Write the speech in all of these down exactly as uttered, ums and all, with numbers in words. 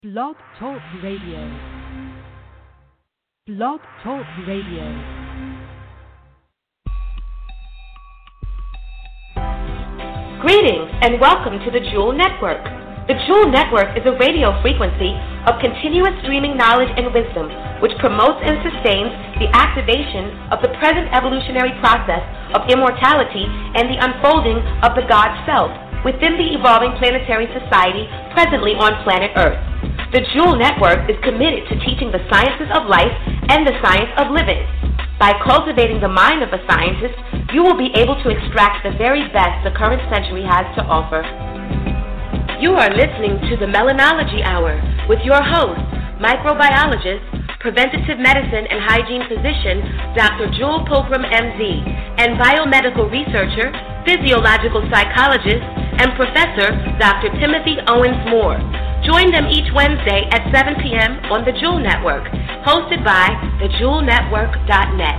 Blog Talk Radio. Blog Talk Radio. Greetings and welcome to the Jewel Network. The Jewel Network is a radio frequency of continuous streaming knowledge and wisdom which promotes and sustains the activation of the present evolutionary process of immortality and the unfolding of the God Self within the evolving planetary society presently on planet Earth. The Jewel Network is committed to teaching the sciences of life and the science of living. By cultivating the mind of a scientist, you will be able to extract the very best the current century has to offer. You are listening to the Melanology Hour with your host, microbiologist, preventative medicine and hygiene physician, Doctor Jewel Pilgrim, M D, and biomedical researcher, physiological psychologist, and professor, Doctor Timothy Owens Moore. Join them each Wednesday at seven p.m. on the Jewel Network, hosted by the jewel network dot net.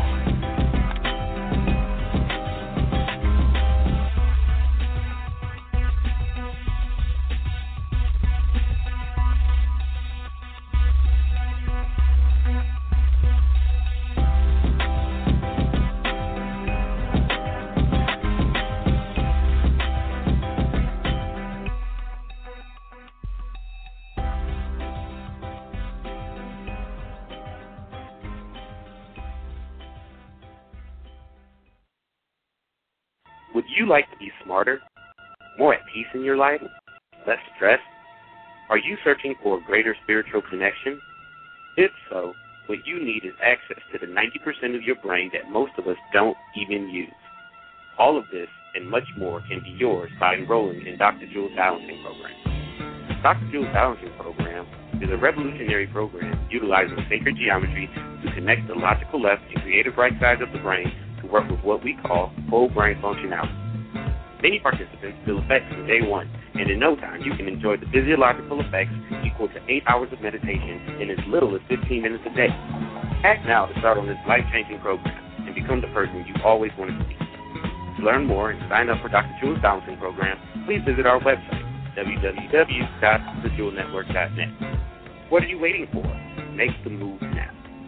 Would you like to be smarter, more at peace in your life, less stressed? Are you searching for a greater spiritual connection? If so, what you need is access to the ninety percent of your brain that most of us don't even use. All of this and much more can be yours by enrolling in Doctor Jewel's Balancing Program. Doctor Jewel's Balancing Program is a revolutionary program utilizing sacred geometry to connect the logical left and creative right sides of the brain to work with what we call whole brain functionality. Many participants feel effects from day one, and in no time you can enjoy the physiological effects equal to eight hours of meditation in as little as fifteen minutes a day. Act now to start on this life-changing program and become the person you always wanted to be. To learn more and sign up for Doctor Jewel's Balancing Program, please visit our website, w w w dot the jewel network dot net. What are you waiting for? Make the move now.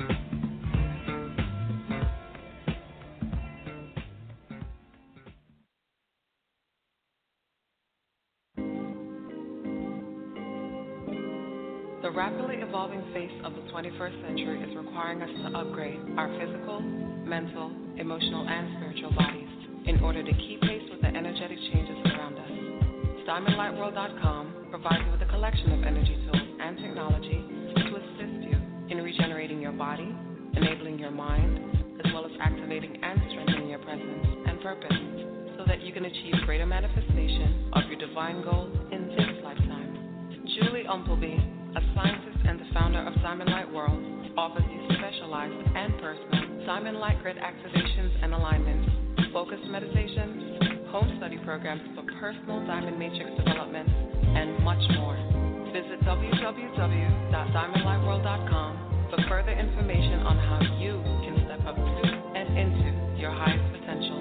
The rapidly evolving face of the twenty-first century is requiring us to upgrade our physical, mental, emotional, and spiritual bodies in order to keep pace with the energetic changes around us. Diamond Light World dot com provides you with a collection of energy tools and technology to assist you in regenerating your body, enabling your mind, as well as activating and strengthening your presence and purpose so that you can achieve greater manifestation of your divine goals in this lifetime. Julie Umpleby, a scientist and the founder of Diamond Light World, offers you specialized and personal Diamond Light Grid activations and alignments, focused meditations, home study programs for personal diamond matrix development, and much more. Visit w w w dot diamond light world dot com for further information on how you can step up to and into your highest potential.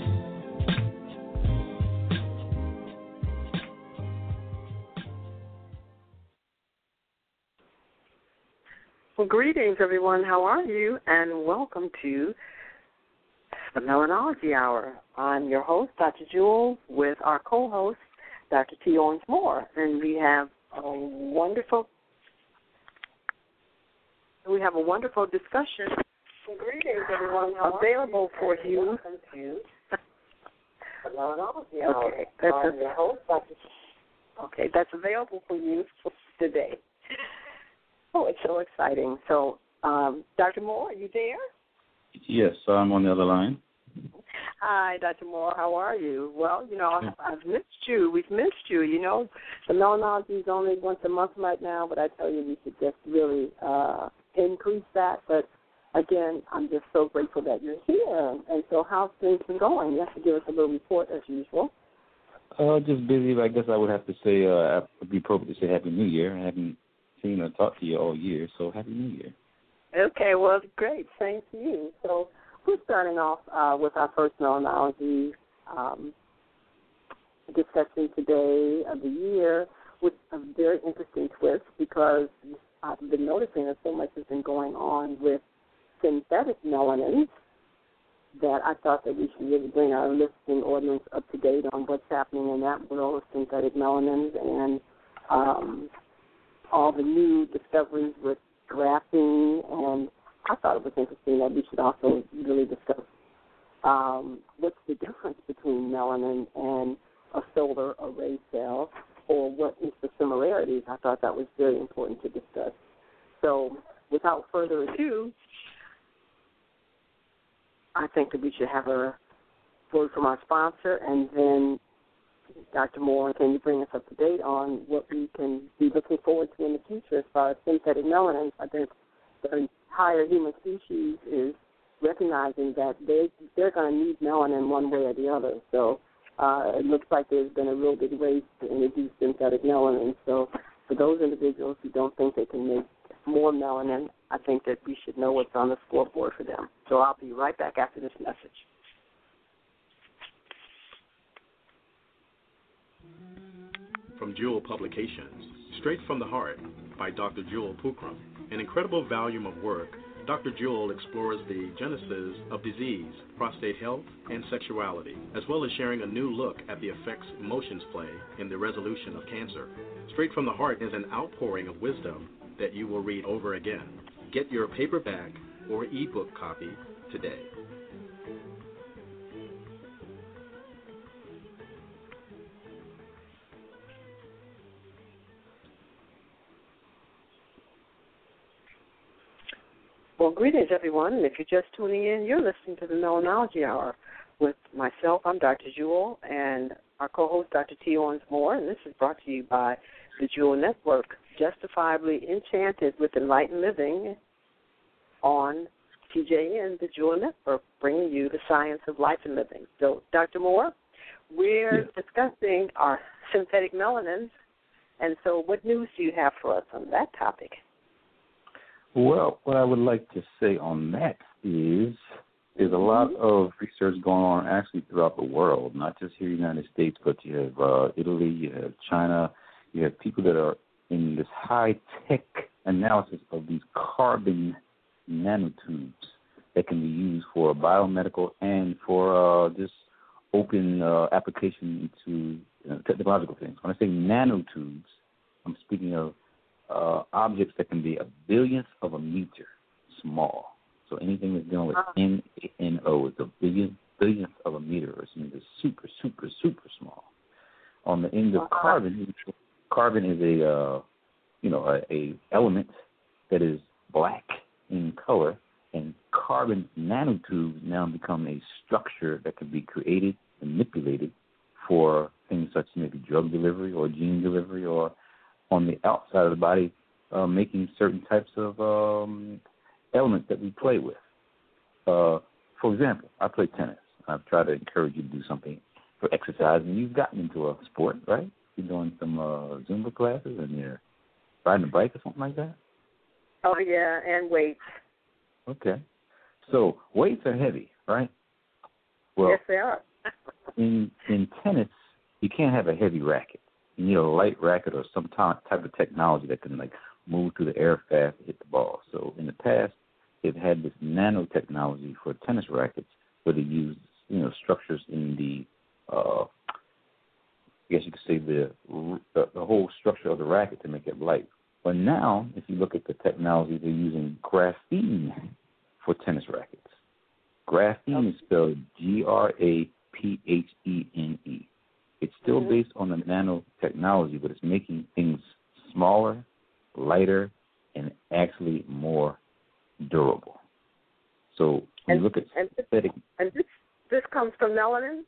Well, greetings, everyone. How are you? And welcome to the Melanology Hour. I'm your host, Doctor Jewel, with our co-host, Doctor T. Owens Moore, and we have a wonderful, we have a wonderful discussion. Well, greetings, everyone. How available for you. Welcome to the Melanology Hour. Okay, that's I'm your host, Doctor Okay, that's available for you today. Oh, it's so exciting. So, um, Doctor Moore, are you there? Yes, I'm on the other line. Hi, Doctor Moore. How are you? Well, you know, I've, I've missed you. We've missed you. You know, the melanology is only once a month right now, but I tell you, we should just really uh, increase that. But, again, I'm just so grateful that you're here. And so how's things been going? You have to give us a little report as usual. Uh, just busy. I guess I would have to say, uh, it would be appropriate to say Happy New Year. I haven't seen or talked to you all year, so Happy New Year. Okay, well, great. Same to you. So we're starting off uh, with our first melanology um, discussion today of the year, with a very interesting twist because I've been noticing that so much has been going on with synthetic melanins that I thought that we should really bring our listing ordinance up to date on what's happening in that world of synthetic melanins and um, all the new discoveries with graphene. And I thought it was interesting that we should also really discuss um, what's the difference between melanin and a solar array cell, or what is the similarities. I thought that was very important to discuss. So without further ado, I think that we should have a word from our sponsor, and then Doctor Moore, can you bring us up to date on what we can be looking forward to in the future as far as synthetic melanins? I think the entire human species is recognizing that they, they're going to need melanin one way or the other. So uh, it looks like there's been a real big race to introduce synthetic melanin. So for those individuals who don't think they can make more melanin, I think that we should know what's on the scoreboard for them. So I'll be right back after this message. From Jewel Publications, Straight from the Heart by Doctor Jewel Pookrum. An incredible volume of work, Doctor Jewel explores the genesis of disease, prostate health, and sexuality, as well as sharing a new look at the effects emotions play in the resolution of cancer. Straight from the Heart is an outpouring of wisdom that you will read over again. Get your paperback or ebook copy today. Well, greetings, everyone. And if you're just tuning in, you're listening to the Melanology Hour with myself. I'm Doctor Jewel, and our co-host, Doctor T. Owens Moore, and this is brought to you by the Jewel Network, justifiably enchanted with enlightened living on T J N, the Jewel Network, bringing you the science of life and living. So, Doctor Moore, we're yeah. discussing our synthetic melanins, and so what news do you have for us on that topic? Well, what I would like to say on that is there's a lot of research going on actually throughout the world, not just here in the United States, but you have uh, Italy, you have China, you have people that are in this high-tech analysis of these carbon nanotubes that can be used for biomedical and for uh, just open uh, application into you know, technological things. When I say nanotubes, I'm speaking of Uh, objects that can be a billionth of a meter small. So anything that's dealing with N A N O is a billion, billionth of a meter, or something that's super, super, super small. On the end of carbon, carbon is a uh, you know a, a element that is black in color, and carbon nanotubes now become a structure that can be created, manipulated for things such as maybe drug delivery or gene delivery, or on the outside of the body, uh, making certain types of um, elements that we play with. Uh, for example, I play tennis. I've tried to encourage you to do something for exercise, and you've gotten into a sport, right? You're doing some uh, Zumba classes, and you're riding a bike or something like that? Oh, yeah, and weights. Okay. So weights are heavy, right? Well, yes, they are. in in tennis, you can't have a heavy racket. You need a light racket or some type of technology that can, like, move through the air fast and hit the ball. So in the past, they've had this nanotechnology for tennis rackets where they use, you know, structures in the, uh, I guess you could say the, the the whole structure of the racket to make it light. But now, if you look at the technology, they're using graphene for tennis rackets. Graphene okay. is spelled G R A P H E N E. It's still mm-hmm. based on the nanotechnology, but it's making things smaller, lighter, and actually more durable. So when and, you look at and synthetic... And this, this comes from melanin?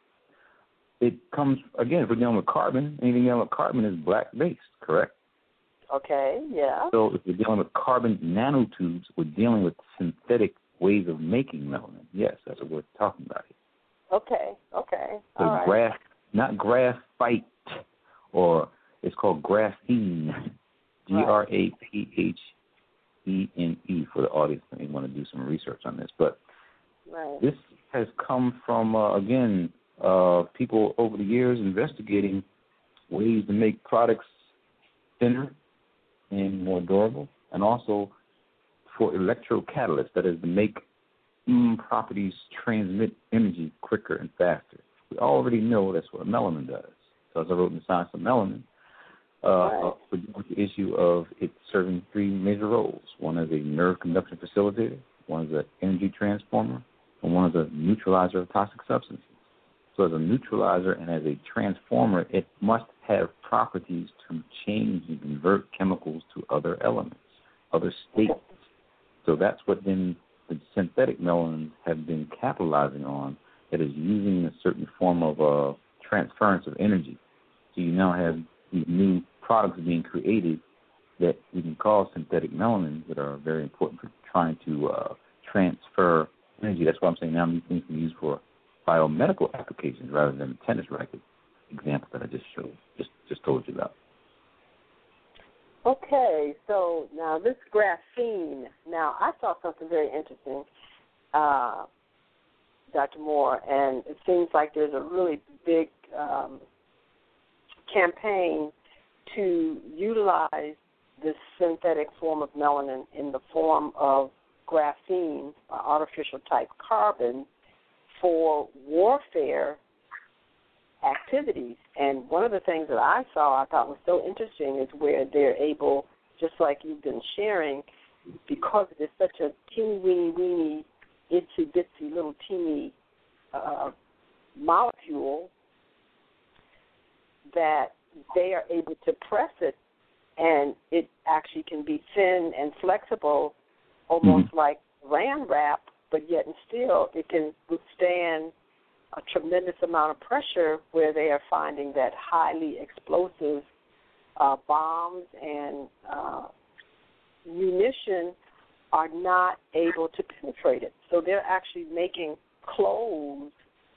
It comes, again, if we're dealing with carbon, anything dealing with carbon is black-based, correct? Okay, yeah. So if we're dealing with carbon nanotubes, we're dealing with synthetic ways of making melanin. Yes, that's what we're talking about here. Okay, okay. So all graph, right. not graphite, or it's called graphene, G R A P H E N E for the audience that may want to do some research on this. But right. this has come from, uh, again, uh, people over the years investigating ways to make products thinner and more durable, and also for electrocatalysts, that is to make mm, properties transmit energy quicker and faster. We already know that's what melanin does. So as I wrote in the Science of Melanin, uh, right. with the issue of it serving three major roles. One is a nerve conduction facilitator, one is an energy transformer, and one is a neutralizer of toxic substances. So as a neutralizer and as a transformer, it must have properties to change and convert chemicals to other elements, other states. So that's what then the synthetic melanins have been capitalizing on, that is using a certain form of uh, transference of energy. So you now have these new products being created that we can call synthetic melanins that are very important for trying to uh, transfer energy. That's why I'm saying now these things can be used for biomedical applications rather than the tennis racket example that I just showed, just just told you about. Okay, so now this graphene. Now I saw something very interesting, uh, Doctor Moore, and it seems like there's a really big um, campaign to utilize this synthetic form of melanin in the form of graphene, uh, artificial type carbon, for warfare activities. And one of the things that I saw I thought was so interesting is where they're able, just like you've been sharing, because it's such a teeny weeny weeny, itsy bitsy little teeny uh, molecule, that they are able to press it, and it actually can be thin and flexible, almost mm-hmm. like Saran wrap, but yet and still it can withstand a tremendous amount of pressure, where they are finding that highly explosive uh, bombs and uh, munition are not able to penetrate it. So they're actually making clothes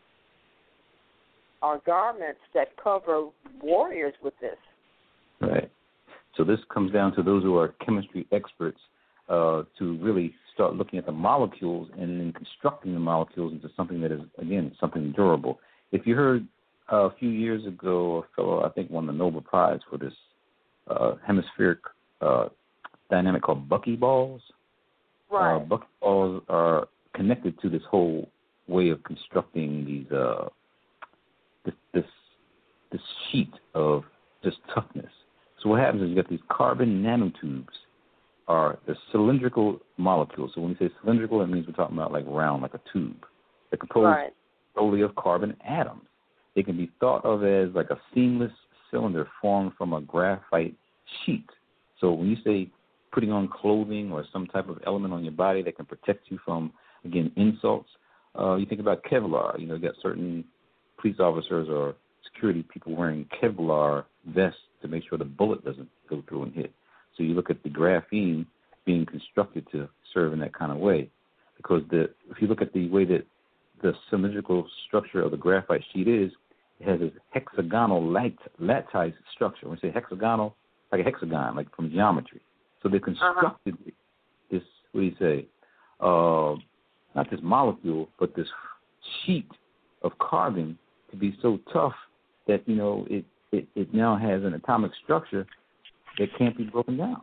or garments that cover warriors with this. Right. So this comes down to those who are chemistry experts uh, to really start looking at the molecules and then constructing the molecules into something that is, again, something durable. If you heard uh, a few years ago, a fellow, I think, won the Nobel Prize for this uh, hemispheric uh, dynamic called buckyballs. Right. Uh, buckyballs are connected to this whole way of constructing these uh, this, this this sheet of just toughness. So what happens is you got these carbon nanotubes, are the cylindrical molecules. So when we say cylindrical, it means we're talking about like round, like a tube. They're composed right. solely of carbon atoms. They can be thought of as like a seamless cylinder formed from a graphite sheet. So when you say putting on clothing or some type of element on your body that can protect you from, again, insults, uh, you think about Kevlar. You know, you got certain police officers or security people wearing Kevlar vests to make sure the bullet doesn't go through and hit. So you look at the graphene being constructed to serve in that kind of way, because the if you look at the way that the cylindrical structure of the graphite sheet is, it has this hexagonal lat- lattice structure. When we say hexagonal, like a hexagon, like from geometry. So they constructed uh-huh. this, what do you say, uh, not this molecule, but this sheet of carbon to be so tough that, you know, it, it, it now has an atomic structure that can't be broken down.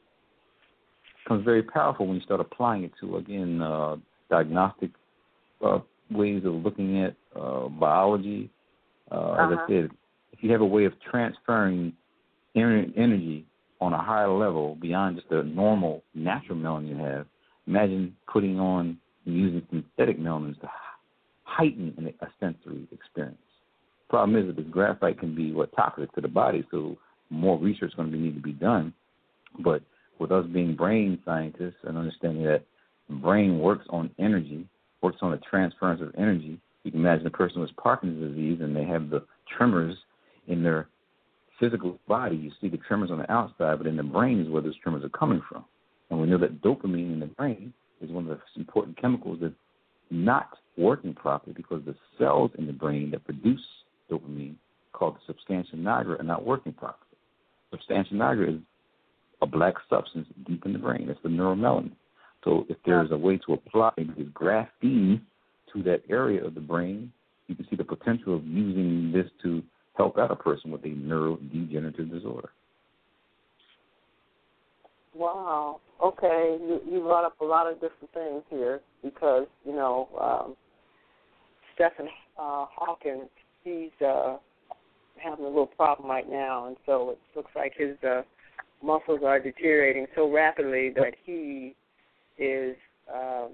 It becomes very powerful when you start applying it to, again, uh, diagnostic uh, ways of looking at uh, biology. Uh, uh-huh. As I said, if you have a way of transferring energy on a higher level beyond just the normal natural melanin you have, imagine putting on and using synthetic melanins to heighten a sensory experience. Problem is that this graphite can be what toxic to the body, so more research is going to need to be done. But with us being brain scientists and understanding that the brain works on energy, works on the transference of energy, you can imagine a person with Parkinson's disease and they have the tremors in their physical body. You see the tremors on the outside, but in the brain is where those tremors are coming from. And we know that dopamine in the brain is one of the important chemicals that's not working properly because the cells in the brain that produce dopamine, called the substantia nigra, are not working properly. Substantia nigra is a black substance deep in the brain. It's the neuromelanin. So if there's a way to apply this graphene to that area of the brain, you can see the potential of using this to help out a person with a neurodegenerative disorder. Wow. Okay. You, you brought up a lot of different things here because, you know, um, Stephen uh, Hawking, he's uh, having a little problem right now, and so it looks like his uh, muscles are deteriorating so rapidly that he is uh,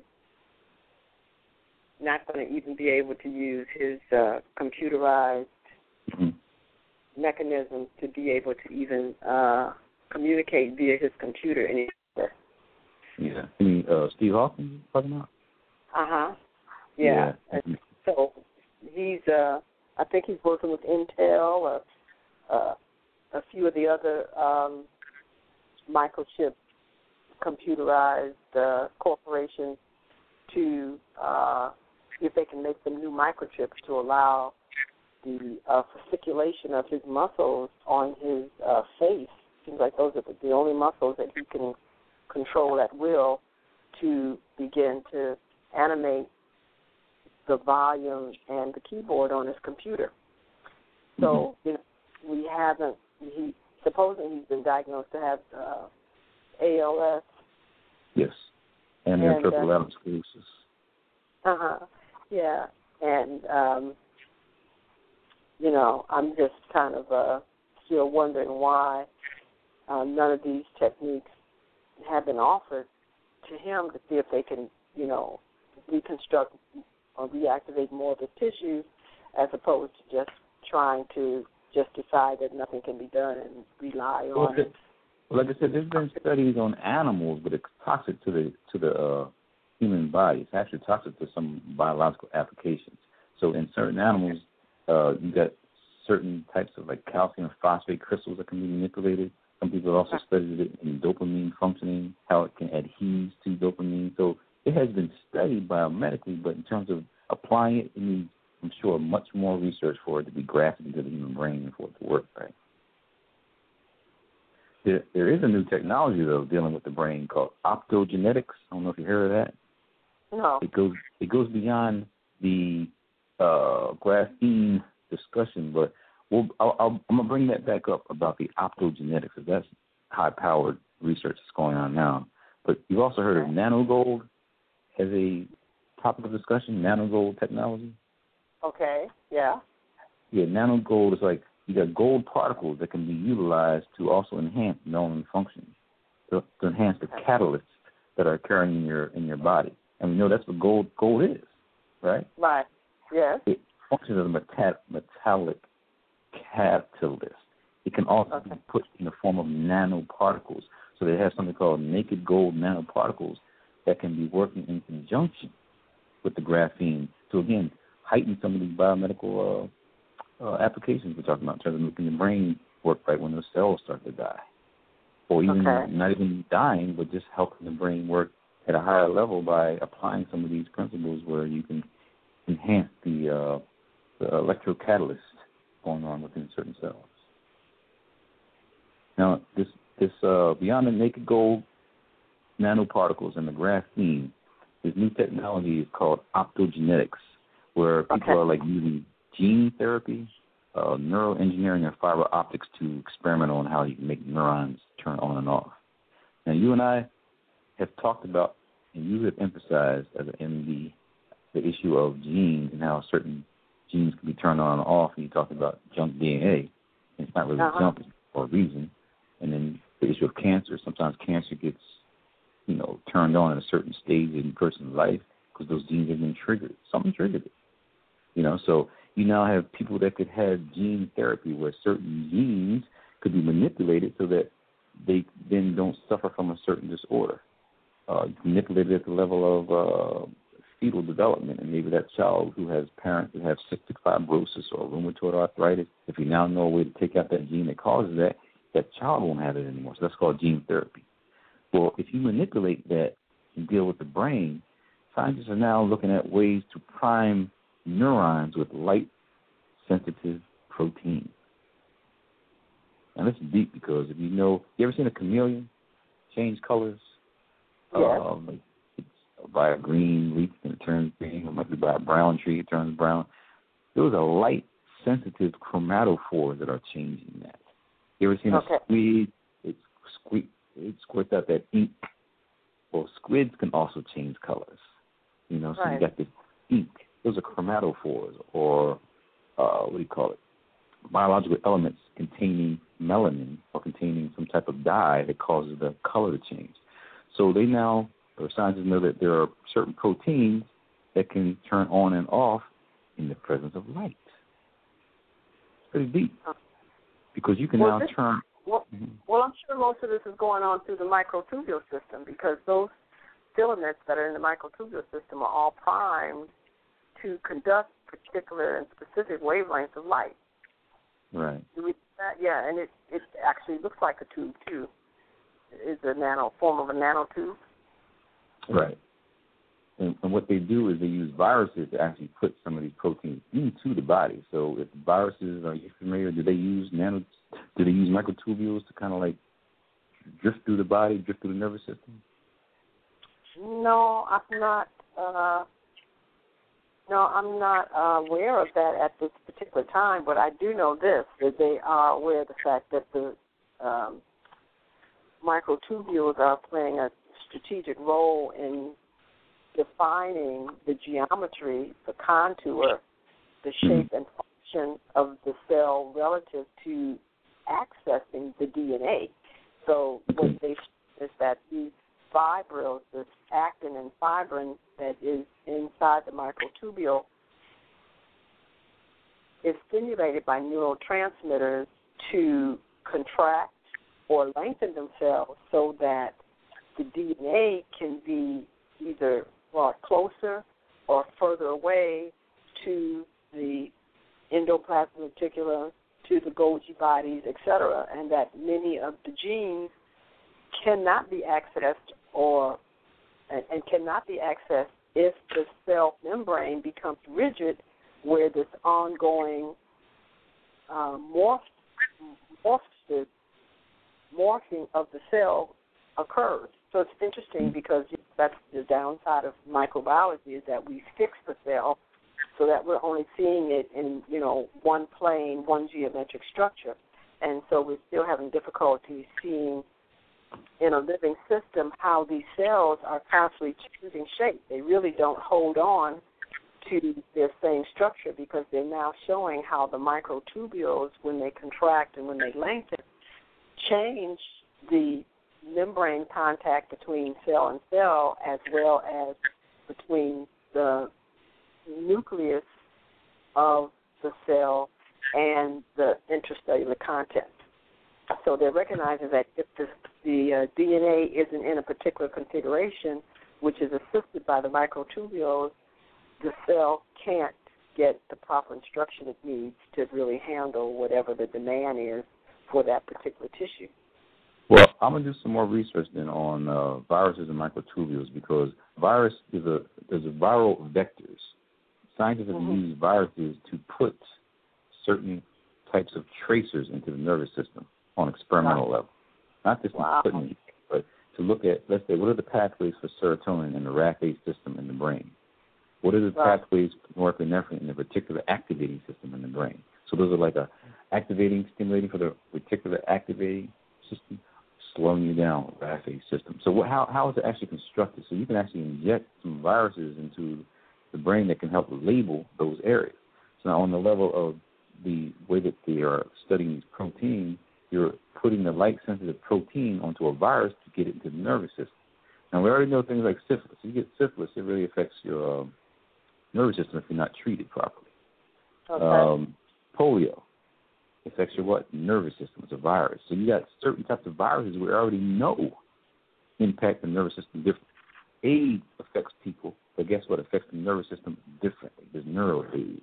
not going to even be able to use his uh, computerized mm-hmm. mechanism to be able to even uh, communicate via his computer anymore. Yeah. You mean uh, Steve Hawking talking about? Uh-huh. Yeah. yeah. And so he's, uh, I think he's working with Intel or uh, a few of the other um, microchip computerized uh, corporations to uh, see if they can make some new microchips to allow the uh, fasciculation of his muscles on his uh, face. Seems like those are the only muscles that he can control at will to begin to animate the volume and the keyboard on his computer. So mm-hmm. you know, we haven't, he supposedly he's been diagnosed to have uh, A L S. Yes, and, and amyotrophic uh, sclerosis. Uh-huh, yeah, and, um, you know, I'm just kind of uh, still wondering why uh, none of these techniques have been offered to him to see if they can, you know, reconstruct or reactivate more of his tissues as opposed to just trying to just decide that nothing can be done and rely well, on it. Well, like I said, there's been studies on animals, but it's toxic to the to the uh, human body. It's actually toxic to some biological applications. So in certain animals, uh, you got certain types of like calcium phosphate crystals that can be manipulated. Some people have also studied it in dopamine functioning, how it can adhere to dopamine. So it has been studied biomedically, but in terms of applying it, it needs, I'm sure, much more research for it to be grafted into the human brain and for it to work right. There, there is a new technology, though, dealing with the brain called optogenetics. I don't know if you heard of that. No. It goes it goes beyond the uh, graphene discussion, but we'll, I'll, I'll, I'm going to bring that back up about the optogenetics, because that's high-powered research that's going on now. But you've also heard of nanogold as a topic of discussion, nanogold technology? Okay, yeah. Yeah, nanogold is like you got gold particles that can be utilized to also enhance neuron function, to, to enhance the catalysts that are occurring in your in your body. And we know that's what gold gold is, right? Right. Yes. It functions as a meta- metallic catalyst. It can also okay. be put in the form of nanoparticles. So they have something called naked gold nanoparticles that can be working in conjunction with the graphene to, again, heighten some of these biomedical uh, uh, applications we're talking about in terms of making the brain work right when those cells start to die. Or even okay. not even dying, but just helping the brain work at a higher level by applying some of these principles where you can enhance the, uh, the electrocatalyst going on within certain cells. Now, this this uh, beyond the naked gold nanoparticles and the graphene, this new technology is called optogenetics, where people okay. are like using gene therapy, uh, neuroengineering, and fiber optics to experiment on how you can make neurons turn on and off. Now, you and I have talked about, and you have emphasized as in the the issue of genes and how certain genes can be turned on and off. And you talked about junk D N A, and it's not really uh-huh. junk for a reason. And then the issue of cancer. Sometimes cancer gets, you know, turned on at a certain stage in a person's life because those genes have been triggered. Something triggered it. You know, so you now have people that could have gene therapy where certain genes could be manipulated so that they then don't suffer from a certain disorder. Uh, manipulated at the level of uh, fetal development, and maybe that child who has parents that have cystic fibrosis or rheumatoid arthritis, if you now know a way to take out that gene that causes that, that child won't have it anymore. So that's called gene therapy. Well, if you manipulate that and deal with the brain, scientists are now looking at ways to prime neurons with light-sensitive protein. Now, this is deep because if you know, you ever seen a chameleon change colors? Yes. Um, like it's by a green leaf and it turns green, or it might be by a brown tree, it turns brown. Those are light-sensitive chromatophores that are changing that. You ever seen okay. a squid? It, squid? it squirts out that ink. Well, squids can also change colors. You know, so right. you got this ink. Those are chromatophores, or uh, what do you call it? Biological elements containing melanin or containing some type of dye that causes the color to change. So they now, or scientists know that there are certain proteins that can turn on and off in the presence of light. It's pretty deep, because you can well, now this, turn. Well, mm-hmm. well, I'm sure most of this is going on through the microtubule system, because those filaments that are in the microtubule system are all primed to conduct particular and specific wavelengths of light. Right. Do we, that? Yeah, and it, it actually looks like a tube, too. It's a nano form of a nanotube. Right. And, and what they do is they use viruses to actually put some of these proteins into the body. So if viruses, are you familiar, do they use nano, do they use microtubules to kind of like drift through the body, drift through the nervous system? No, I'm not. Uh, no, I'm not uh, aware of that at this particular time. But I do know this: that they are aware of the fact that the um, microtubules are playing a strategic role in defining the geometry, the contour, the shape and function of the cell relative to accessing the D N A. So what they show is that these fibrils, this actin and fibrin that is inside the microtubule, is stimulated by neurotransmitters to contract or lengthen themselves so that the D N A can be either brought closer or further away to the endoplasmic reticulum, to the Golgi bodies, et cetera, and that many of the genes cannot be accessed or and, and cannot be accessed if the cell membrane becomes rigid, where this ongoing um, morph, morph, morphing of the cell occurs. So it's interesting, because that's the downside of microbiology, is that we fix the cell so that we're only seeing it in, you know, one plane, one geometric structure. And so we're still having difficulty seeing in a living system how these cells are constantly changing shape. They really don't hold on to their same structure, because they're now showing how the microtubules, when they contract and when they lengthen, change the membrane contact between cell and cell, as well as between the nucleus of the cell and the intracellular content. So they're recognizing that if the, the uh, D N A isn't in a particular configuration, which is assisted by the microtubules, the cell can't get the proper instruction it needs to really handle whatever the demand is for that particular tissue. Well, I'm gonna do some more research then on uh, viruses and microtubules, because virus is a there's a viral vectors. Scientists have mm-hmm. used viruses to put certain types of tracers into the nervous system on experimental wow. level. Not just wow. putting it, but to look at, let's say, what are the pathways for serotonin in the R A F A system in the brain? What are the right. pathways for norepinephrine in the reticular activating system in the brain? So those are like a activating, stimulating for the reticular activating system, slowing you down, R A F A system. So what, how how is it actually constructed? So you can actually inject some viruses into the brain that can help label those areas. So now on the level of the way that they are studying these proteins, you're putting the light-sensitive protein onto a virus to get it into the nervous system. Now, we already know things like syphilis. If you get syphilis, it really affects your um, nervous system if you're not treated properly. Okay. Um, polio affects your what? Nervous system. It's a virus. So you got certain types of viruses we already know impact the nervous system differently. AIDS affects people, but guess what? Affects the nervous system differently. There's neuro AIDS.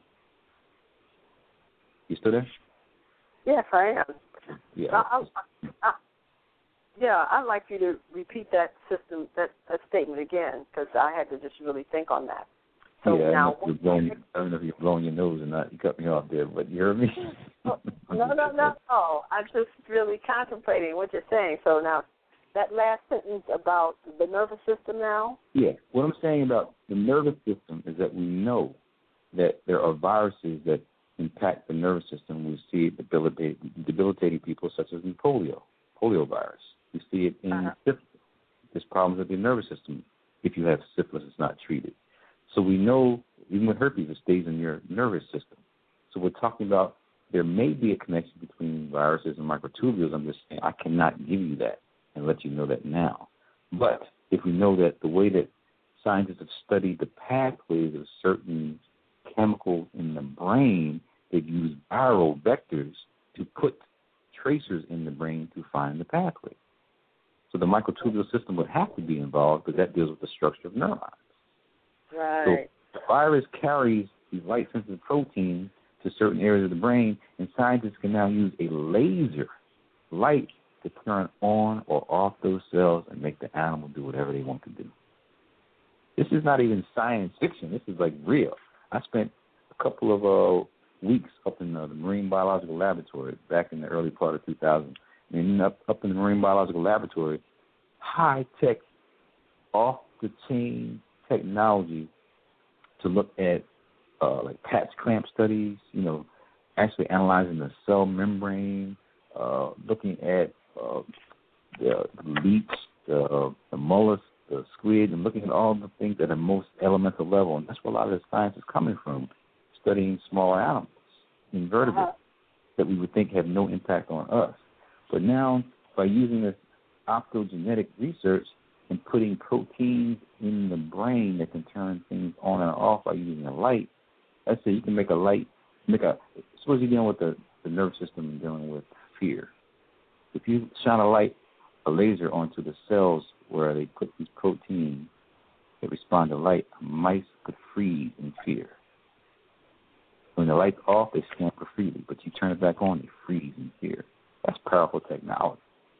You still there? Yes, I am. Yeah. I, I, I, yeah, I'd like you to repeat that system, that, that statement again, because I had to just really think on that. So yeah, now, I, don't blowing, I don't know if you're blowing your nose or not. You cut me off there, but you heard me? no, no, no, no. I'm just really contemplating what you're saying. So now, that last sentence about the nervous system now? Yeah. What I'm saying about the nervous system is that we know that there are viruses that impact the nervous system. We see it debilitate, debilitating people such as in polio, polio virus. We see it in uh-huh. syphilis. There's problems with your nervous system if you have syphilis that's not treated. So we know, even with herpes, it stays in your nervous system. So we're talking about there may be a connection between viruses and microtubules. I'm just saying I cannot give you that and let you know that now. But if we know that the way that scientists have studied the pathways of certain chemicals in the brain, they've used viral vectors to put tracers in the brain to find the pathway. So the microtubule system would have to be involved because that deals with the structure of neurons. Right. So the virus carries these light-sensitive proteins to certain areas of the brain, and scientists can now use a laser light to turn on or off those cells and make the animal do whatever they want to do. This is not even science fiction. This is like real. I spent a couple of uh, weeks up in uh, the Marine Biological Laboratory back in the early part of two thousand. And up, up in the Marine Biological Laboratory, high-tech, off-the-chain technology to look at uh, like patch clamp studies, you know, actually analyzing the cell membrane, uh, looking at uh, the, the leech, the, uh, the mollusk, the squid, and looking at all the things at a most elemental level. And that's where a lot of the science is coming from, studying smaller animals, invertebrates, uh-huh. that we would think have no impact on us. But now, by using this optogenetic research and putting proteins in the brain that can turn things on and off by using a light, let's say you can make a light, make a, suppose you're dealing with the, the nervous system and dealing with fear. If you shine a light, a laser onto the cells where they put these proteins that respond to light, mice could freeze in fear. When the light's off, they scamper freely, but you turn it back on, they freeze in fear. That's powerful technology.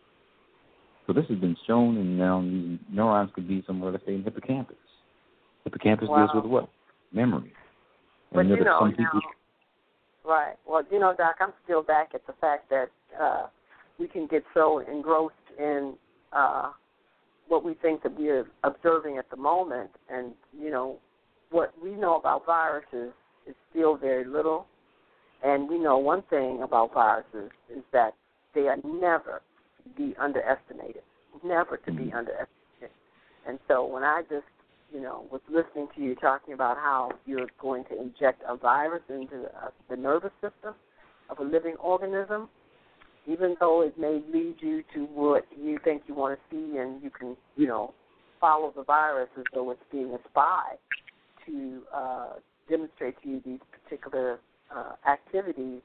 So this has been shown, and now neurons could be somewhere, let's say, in hippocampus. Hippocampus wow. deals with what? Memory. But and you know, some now, people... right. Well, you know, Doc, I'm still back at the fact that uh, we can get so engrossed in uh, what we think that we're observing at the moment, and, you know, what we know about viruses is still very little. And we know one thing about viruses is that they are never to be underestimated, never to be underestimated. And so when I just, you know, was listening to you talking about how you're going to inject a virus into the, uh, the nervous system of a living organism, even though it may lead you to what you think you want to see, and you can, you know, follow the virus as though it's being a spy to uh, demonstrate to you these particular uh, activities,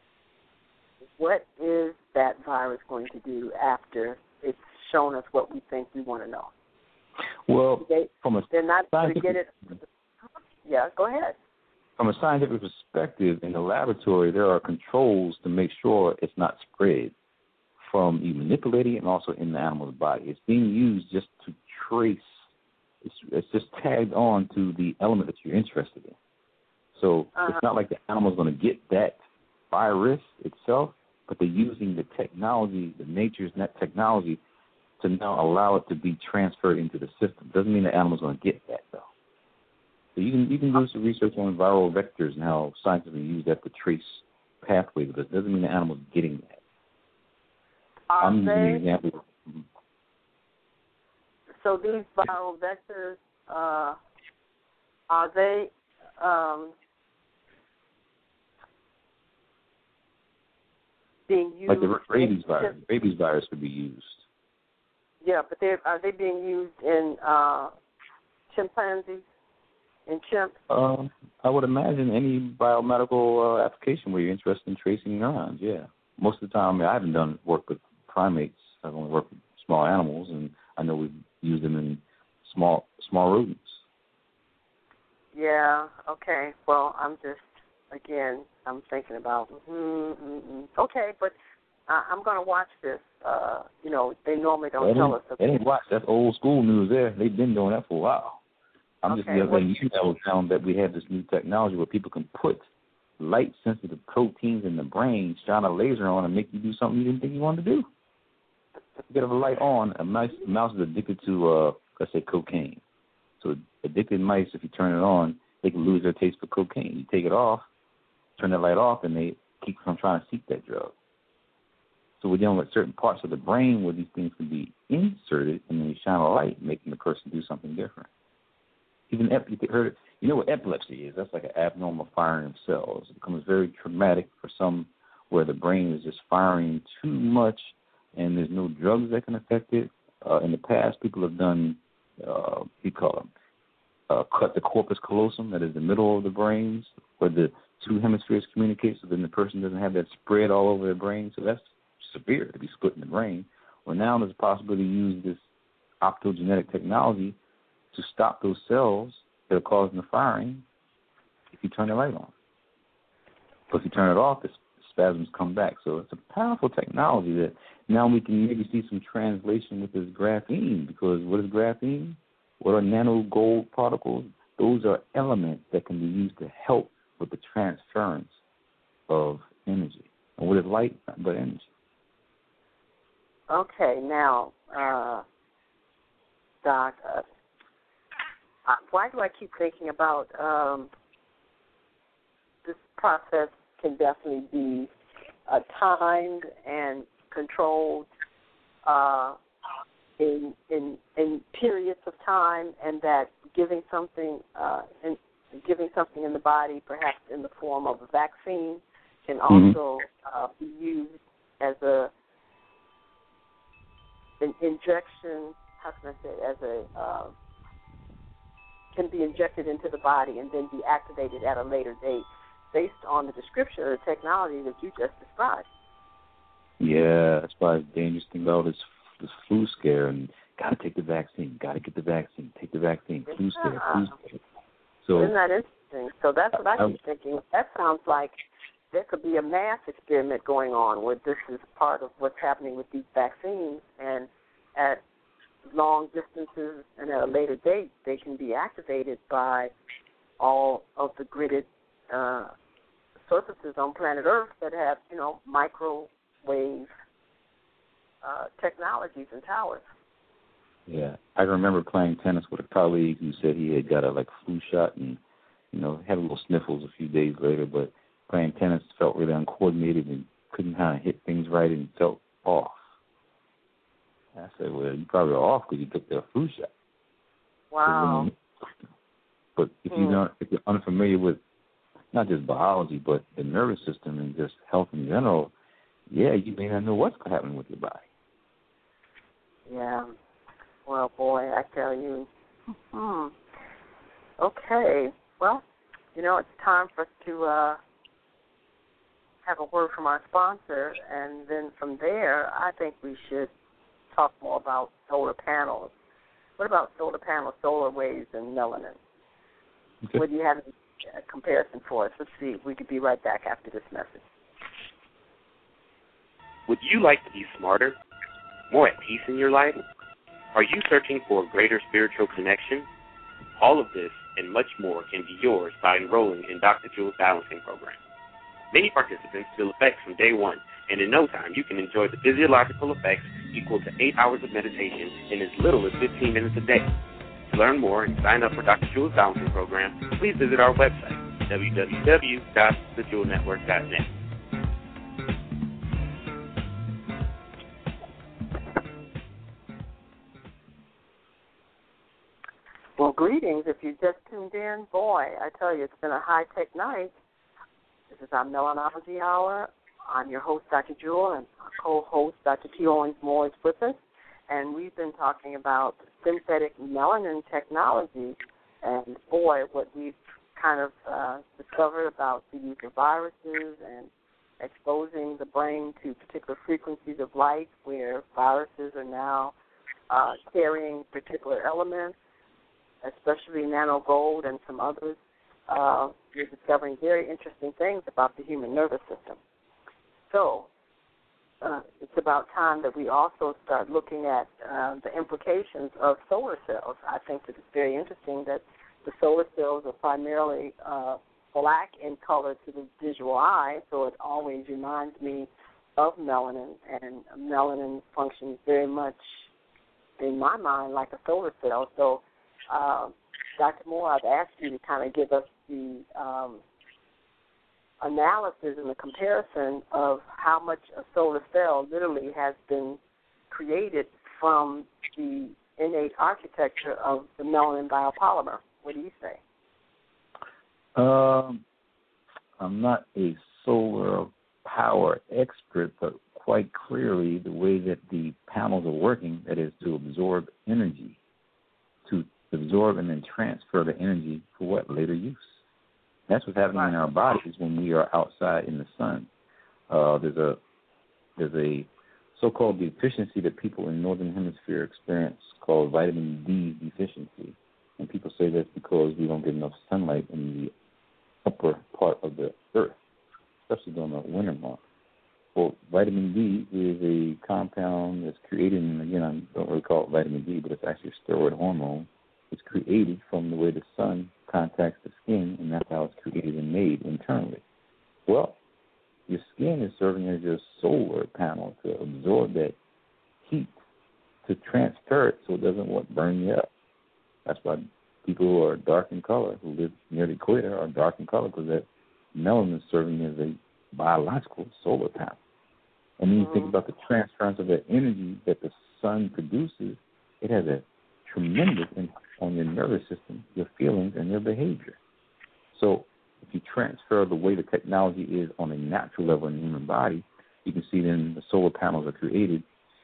what is that virus going to do after it's shown us what we think we want to know? Well, they, from a they're not going to scientific, get it. Yeah, go ahead. From a scientific perspective, in the laboratory, there are controls to make sure it's not spread from you manipulating it and also in the animal's body. It's being used just to trace. It's, it's just tagged on to the element that you're interested in. So uh-huh. it's not like the animal's going to get that virus itself, but they're using the technology, the nature's net technology, to now allow it to be transferred into the system. Doesn't mean the animal's going to get that, though. So you can you can do some research on viral vectors and how scientists can use that to trace pathways, but it doesn't mean the animal's getting that. Are I'm they, using an example. So these viral vectors, uh, are they um, being used? Like the rabies virus. Rabies virus could be used. Yeah, but they are they being used in uh, chimpanzees, in chimps? Um, I would imagine any biomedical uh, application where you're interested in tracing neurons, yeah. Most of the time, I, mean, I haven't done work with primates. I've only worked with small animals, and I know we've used them in small small rodents. Yeah, okay. Well, I'm just, again, I'm thinking about, mm-hmm, mm-hmm. okay, but I, I'm going to watch this. Uh, you know, they normally don't they tell us. They didn't watch. That's old school news there. They've been doing that for a while. I'm okay, just letting you know now that we have this new technology where people can put light-sensitive proteins in the brain, shine a laser on, and make you do something you didn't think you wanted to do. You get a light on, a mouse, a mouse is addicted to, uh, let's say, cocaine. So addicted mice, if you turn it on, they can lose their taste for cocaine. You take it off, turn that light off, and they keep from trying to seek that drug. So we're dealing with certain parts of the brain where these things can be inserted, and then you shine a light, making the person do something different. Even ep- you heard, you know what epilepsy is? That's like an abnormal firing of cells. It becomes very traumatic for some, where the brain is just firing too much, and there's no drugs that can affect it. Uh, in the past, people have done, uh, you call them, uh, cut the corpus callosum, that is the middle of the brains, where the two hemispheres communicate, so then the person doesn't have that spread all over their brain. So that's severe to be split in the brain. Well, now there's a possibility to use this optogenetic technology to stop those cells that are causing the firing if you turn the light on. But if you turn it off, the spasms come back. So it's a powerful technology that now we can maybe see some translation with this graphene, because what is graphene? What are nano gold particles? Those are elements that can be used to help with the transference of energy. And what is light? Nothing but energy. Okay, now, uh, Doc, uh, why do I keep thinking about um, this process can definitely be uh, timed and controlled uh, in, in in periods of time, and that giving something uh, in, giving something in the body, perhaps in the form of a vaccine, can also uh, be used as a an injection. How can I say it? As a uh, can be injected into the body and then be activated at a later date, based on the description of the technology that you just described. Yeah, that's why the dangerous thing about this this flu scare, and got to take the vaccine, got to get the vaccine, take the vaccine, flu scare, yeah. flu scare. So, isn't that interesting? So that's what I keep I, thinking. That sounds like there could be a mass experiment going on where this is part of what's happening with these vaccines, and at long distances and at a later date, they can be activated by all of the gridded uh, surfaces on planet Earth that have, you know, microwave uh, technologies and towers. Yeah, I remember playing tennis with a colleague who said he had got a like flu shot and, you know, had a little sniffles a few days later, but playing tennis felt really uncoordinated and couldn't kind of hit things right and felt off. I said, well, you probably are off because you took the flu shot. Wow. But if, hmm. you don't, if you're unfamiliar with not just biology, but the nervous system and just health in general, yeah, you may not know what's happening with your body. Yeah. Well, boy, I tell you. Hmm. Okay. Well, you know, it's time for us to uh, have a word from our sponsor, and then from there, I think we should talk more about solar panels. What about solar panels, solar waves, and melanin? Okay. What do you have a comparison for us? Let's see. We could be right back after this message. Would you like to be smarter, more at peace in your life? Are you searching for a greater spiritual connection? All of this and much more can be yours by enrolling in Doctor Jewel's Balancing Program. Many participants feel effects from day one, and in no time you can enjoy the physiological effects equal to eight hours of meditation in as little as fifteen minutes a day. To learn more and sign up for Doctor Jewel's Balancing Program, please visit our website, w w w dot the jewel network dot net. Well, greetings. If you just tuned in, boy, I tell you, it's been a high-tech night. This is our Melanology Hour. I'm your host, Doctor Jewel, and our co-host, Doctor T. Owens Moore, is with us. And we've been talking about synthetic melanin technology. And, boy, what we've kind of uh, discovered about the use of viruses and exposing the brain to particular frequencies of light where viruses are now uh, carrying particular elements, especially nano gold and some others. Uh, we're discovering very interesting things about the human nervous system. So uh, it's about time that we also start looking at uh, the implications of solar cells. I think that it's very interesting that the solar cells are primarily uh, black in color to the visual eye, so it always reminds me of melanin, and melanin functions very much, in my mind, like a solar cell. So Uh, Doctor Moore, I've asked you to kind of give us the um, analysis and the comparison of how much a solar cell literally has been created from the innate architecture of the melanin biopolymer. What do you say? Um, I'm not a solar power expert, but quite clearly the way that the panels are working, that is to absorb energy, to absorb and then transfer the energy for what? Later use. That's what's happening in our bodies when we are outside in the sun. Uh, there's a there's a so-called deficiency that people in Northern Hemisphere experience called vitamin D deficiency. And people say that's because we don't get enough sunlight in the upper part of the earth, especially during the winter months. Well, vitamin D is a compound that's created, and again, I don't really call it vitamin D, but it's actually a steroid hormone. It's created from the way the sun contacts the skin, and that's how it's created and made internally. Well, your skin is serving as your solar panel to absorb that heat, to transfer it so it doesn't what burn you up. That's why people who are dark in color, who live near the equator, are dark in color because that melanin is serving as a biological solar panel. And when you mm-hmm. think about the transference of that energy that the sun produces, it has a tremendous impact on your nervous system, your feelings, and your behavior. So if you transfer the way the technology is on a natural level in the human body, you can see then the solar panels are created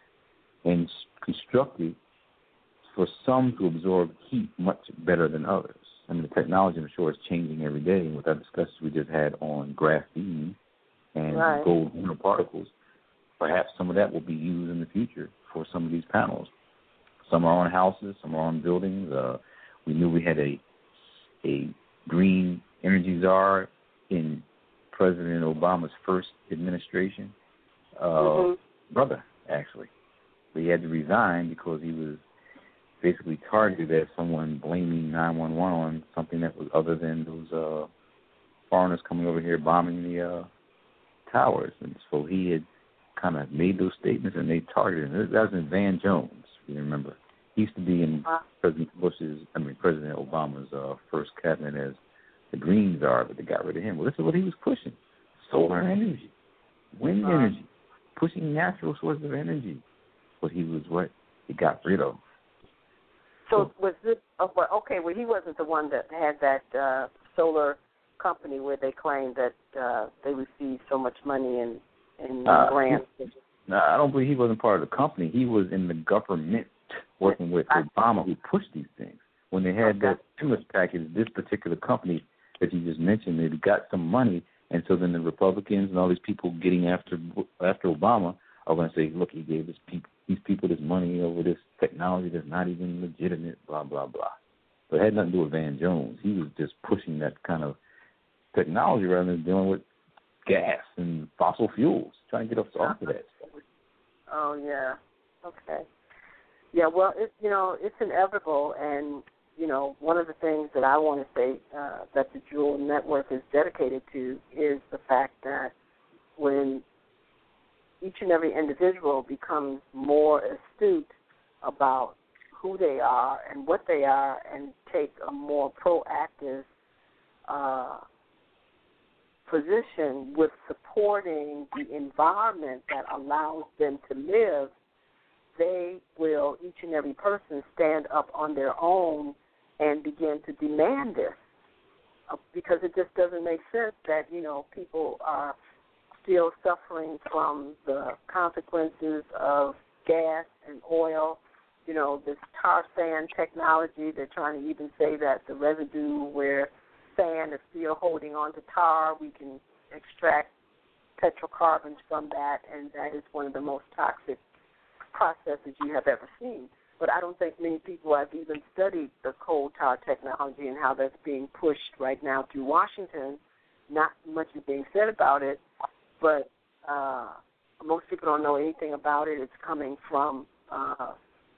and constructed for some to absorb heat much better than others. I mean, the technology, I'm sure, is changing every day. And with our discussions we just had on graphene and right. gold nanoparticles, perhaps some of that will be used in the future for some of these panels. Some are on houses, some are on buildings. Uh, we knew we had a a green energy czar in President Obama's first administration. Uh, mm-hmm. Brother, actually. But he had to resign because he was basically targeted as someone blaming nine one one on something that was other than those uh, foreigners coming over here bombing the uh, towers. And so he had kind of made those statements, and they targeted him. That was in Van Jones. You remember, he used to be in President Bush's, I mean, President Obama's uh, first cabinet as the green czar, but they got rid of him. Well, this is what he was pushing: solar energy, wind uh, energy, pushing natural sources of energy. But he was what he got rid of. So was this? Oh, well, okay, well, he wasn't the one that had that uh, solar company where they claimed that uh, they received so much money in in uh, grants. No, I don't believe he wasn't part of the company. He was in the government working with Obama who pushed these things. When they had that stimulus package, this particular company that you just mentioned, they got some money, and so then the Republicans and all these people getting after after Obama are going to say, look, he gave this people, these people this money over this technology that's not even legitimate, blah, blah, blah. But it had nothing to do with Van Jones. He was just pushing that kind of technology rather than dealing with gas and fossil fuels, trying to get us off of that stuff. Oh, yeah. Okay. Yeah, well, it, you know, it's inevitable, and, you know, one of the things that I want to say uh, that the Jewel Network is dedicated to is the fact that when each and every individual becomes more astute about who they are and what they are and take a more proactive uh, position with supporting the environment that allows them to live, they will, each and every person, stand up on their own and begin to demand this. Uh, because it just doesn't make sense that, you know, people are still suffering from the consequences of gas and oil. You know, this tar sand technology, they're trying to even say that the residue where sand is still holding on to tar, we can extract petrocarbons from that, and that is one of the most toxic processes you have ever seen. But I don't think many people have even studied the coal tar technology and how that's being pushed right now through Washington. Not much is being said about it, but uh, most people don't know anything about it. It's coming from uh,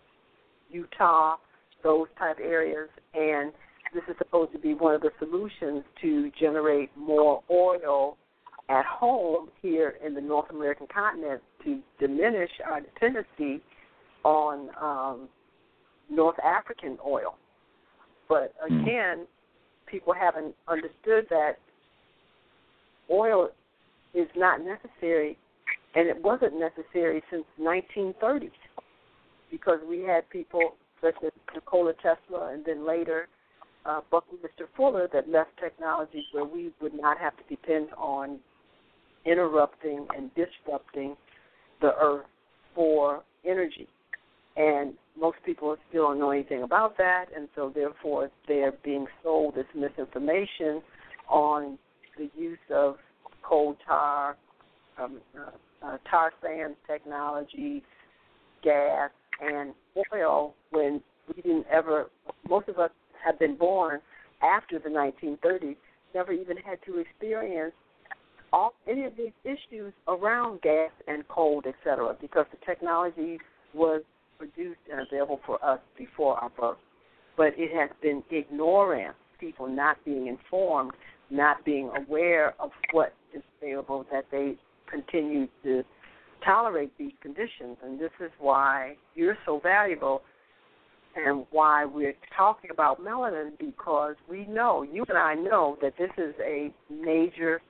Utah, those type areas, and this is supposed to be one of the solutions to generate more oil at home here in the North American continent to diminish our dependency on um, North African oil. But again, people haven't understood that oil is not necessary, and it wasn't necessary since nineteen thirties, because we had people such as Nikola Tesla and then later uh, Buckminster Fuller that left technologies where we would not have to depend on interrupting and disrupting the earth for energy. And most people still don't know anything about that, and so therefore they're being sold this misinformation on the use of coal tar, um, uh, uh, tar sands technology, gas, and oil, when we didn't ever, most of us have been born after the nineteen thirties, never even had to experience all any of these issues around gas and coal, et cetera, because the technology was produced and available for us before our birth. But it has been ignorance, people not being informed, not being aware of what is available, that they continue to tolerate these conditions. And this is why you're so valuable and why we're talking about melanin, because we know, you and I know, that this is a major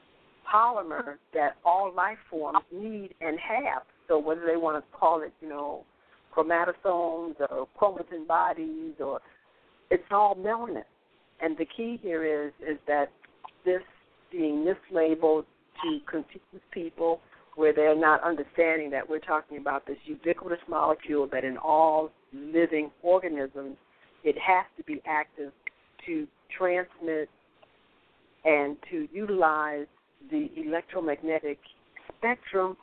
polymer that all life forms need and have. So whether they want to call it, you know, chromatosomes or chromatin bodies, or it's all melanin. And the key here is is that this being mislabeled to confuse people, where they're not understanding that we're talking about this ubiquitous molecule that in all living organisms, it has to be active to transmit and to utilize the electromagnetic spectrum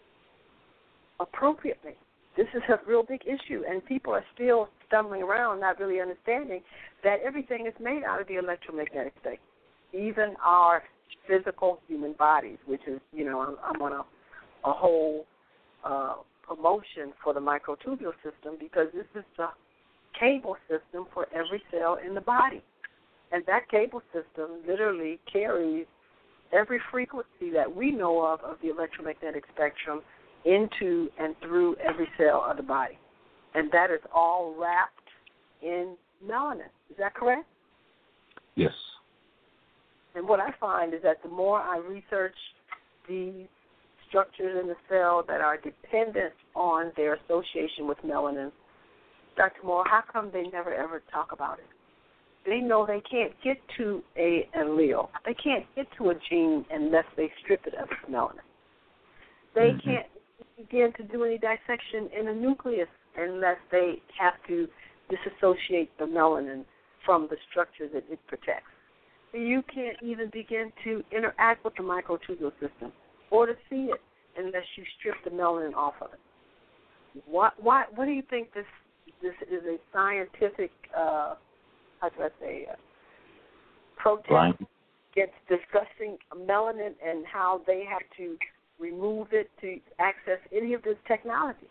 appropriately. This is a real big issue, and people are still stumbling around, not really understanding that everything is made out of the electromagnetic spectrum, even our physical human bodies, which is, you know, I'm, I'm on a, a whole uh, promotion for the microtubule system, because this is the cable system for every cell in the body. And that cable system literally carries every frequency that we know of of the electromagnetic spectrum into and through every cell of the body. And that is all wrapped in melanin. Is that correct? Yes. And what I find is that the more I research these structures in the cell that are dependent on their association with melanin, Doctor Moore, how come they never ever talk about it? They know they can't get to a allele. They can't get to a gene unless they strip it of its melanin. They mm-hmm. can't begin to do any dissection in a nucleus unless they have to disassociate the melanin from the structure that it protects. You can't even begin to interact with the microtubule system or to see it unless you strip the melanin off of it. What, why, what do you think this this is a scientific, uh, how do I say, uh, protest Blind. against discussing melanin and how they have to remove it to access any of this technology?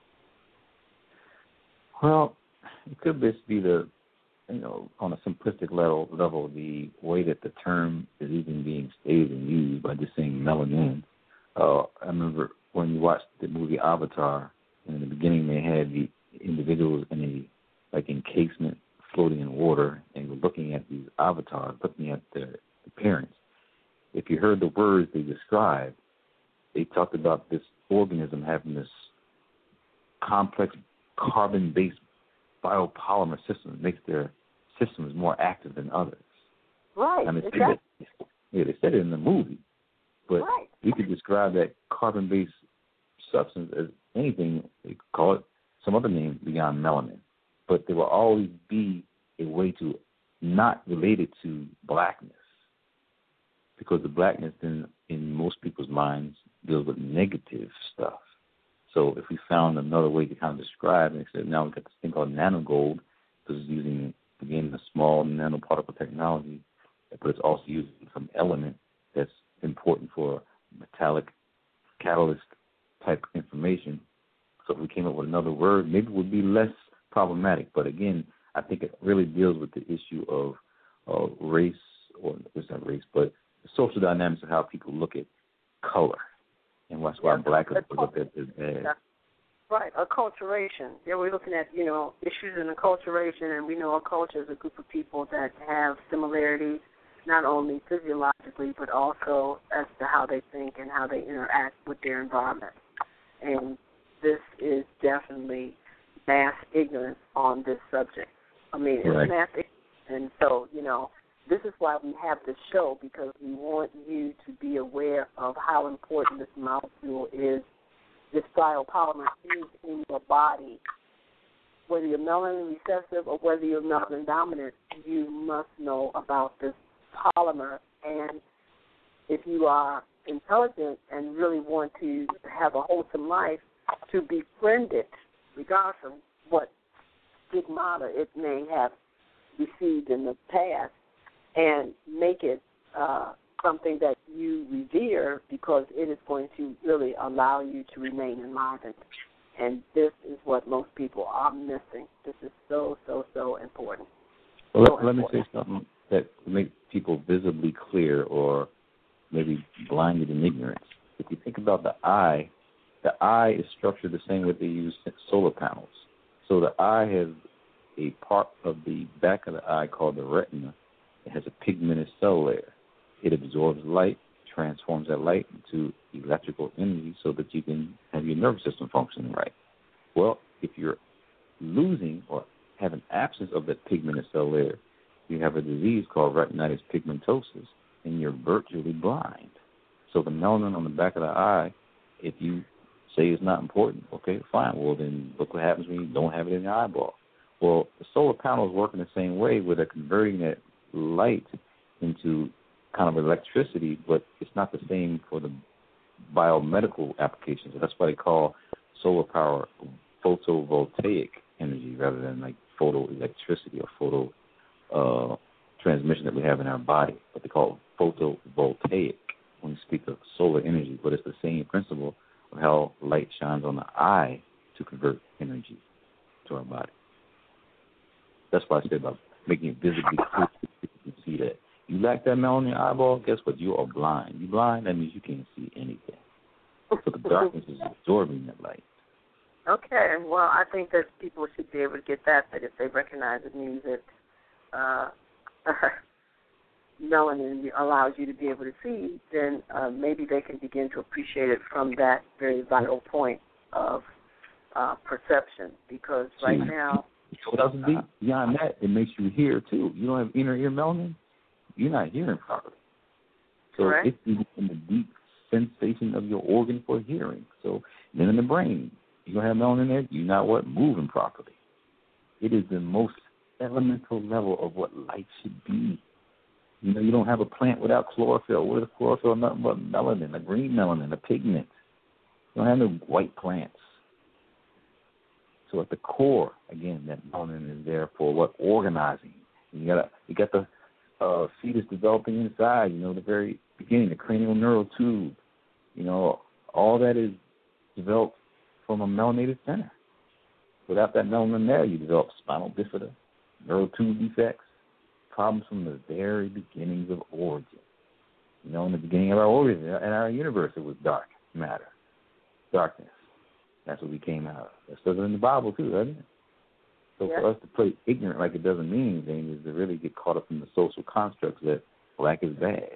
Well, it could just be the, you know, on a simplistic level, level, the way that the term is even being stated and used by just saying melanin. Uh, I remember when you watched the movie Avatar, in the beginning they had the individuals in a, like, encasement floating in water, and were looking at these avatars, looking at their appearance. If you heard the words they described, they talked about this organism having this complex carbon-based biopolymer system that makes their systems more active than others. Right. I mean, exactly. they, yeah, they said it in the movie, but right. we could describe that carbon-based substance as anything. They could call it some other name beyond melanin, but there will always be a way to not relate it to blackness, because the blackness then, in most people's minds, deals with negative stuff. So if we found another way to kind of describe it, except now we've got this thing called nanogold, which is using, again, the small nanoparticle technology, but it's also using some element that's important for metallic catalyst type information. So if we came up with another word, maybe it would be less problematic. But again, I think it really deals with the issue of uh, race, or it's not race, but the social dynamics of how people look at color. And that's why yeah, black is looked at as bad. Right, acculturation. Yeah, we're looking at, you know, issues in acculturation, and we know a culture is a group of people that have similarities not only physiologically but also as to how they think and how they interact with their environment. And this is definitely mass ignorance on this subject. I mean, it's right. mass ignorance. And so, you know, this is why we have this show, because we want you to be aware of how important this molecule is, this biopolymer is in your body. Whether you're melanin recessive or whether you're melanin dominant, you must know about this polymer. And if you are intelligent and really want to have a wholesome life, to befriend it, regardless of what stigmata it may have received in the past, and make it uh, something that you revere, because it is going to really allow you to remain enlivened. And this is what most people are missing. This is so, so, so important. Well, so let, let me important. say something that will make people visibly clear or maybe blinded in ignorance. If you think about the eye, the eye is structured the same way they use solar panels. So the eye has a part of the back of the eye called the retina. It has a pigmented cell layer. It absorbs light, transforms that light into electrical energy so that you can have your nervous system functioning right. Well, if you're losing or have an absence of that pigmented cell layer, you have a disease called retinitis pigmentosus, and you're virtually blind. So the melanin on the back of the eye, if you say it's not important, okay, fine. Well, then look what happens when you don't have it in your eyeball. Well, the solar panels work in the same way, where they're converting that light into kind of electricity, but it's not the same for the biomedical applications. So that's why they call solar power photovoltaic energy rather than like photoelectricity or photo uh, transmission that we have in our body. But they call it photovoltaic when you speak of solar energy. But it's the same principle of how light shines on the eye to convert energy to our body. That's why I said about making it visibly clear so you can see that. You lack that melanin in your eyeball, guess what? You are blind. You're blind, that means you can't see anything. So the darkness is absorbing that light. Okay, well, I think that people should be able to get that, that if they recognize it means that uh, melanin allows you to be able to see, then uh, maybe they can begin to appreciate it from that very vital point of uh, perception. Because right See, now... What else is deep? Beyond that, it makes you hear, too. You don't have inner ear melanin, you're not hearing properly. So Correct. it's in the deep sensation of your organ for hearing. So then in the brain, you don't have melanin there, you're not what? Moving properly. It is the most elemental level of what light should be. You know, you don't have a plant without chlorophyll. What is chlorophyll? Nothing but melanin, a green melanin, a pigment. You don't have no white plants. So at the core, again, that melanin is there for what? Organizing. You got you got the uh, fetus developing inside. You know, the very beginning, the cranial neural tube. You know, all that is developed from a melanated center. Without that melanin there, you develop spinal bifida, neural tube defects, problems from the very beginnings of origin. You know, in the beginning of our origin, in our universe, it was dark matter, darkness. That's what we came out of. That says it in the Bible, too, doesn't it? So yeah. for us to play ignorant like it doesn't mean anything is to really get caught up in the social constructs that black is bad.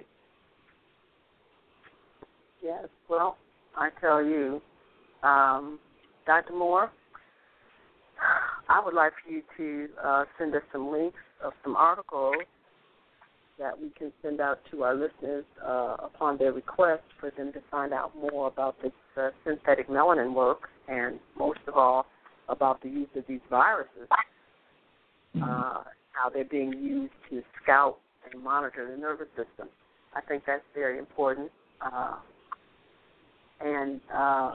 Yes, well, I tell you, um, Doctor Moore, I would like for you to uh, send us some links of some articles that we can send out to our listeners uh, upon their request for them to find out more about this uh, synthetic melanin work, and most of all about the use of these viruses, uh, how they're being used to scout and monitor the nervous system. I think that's very important. Uh, and uh,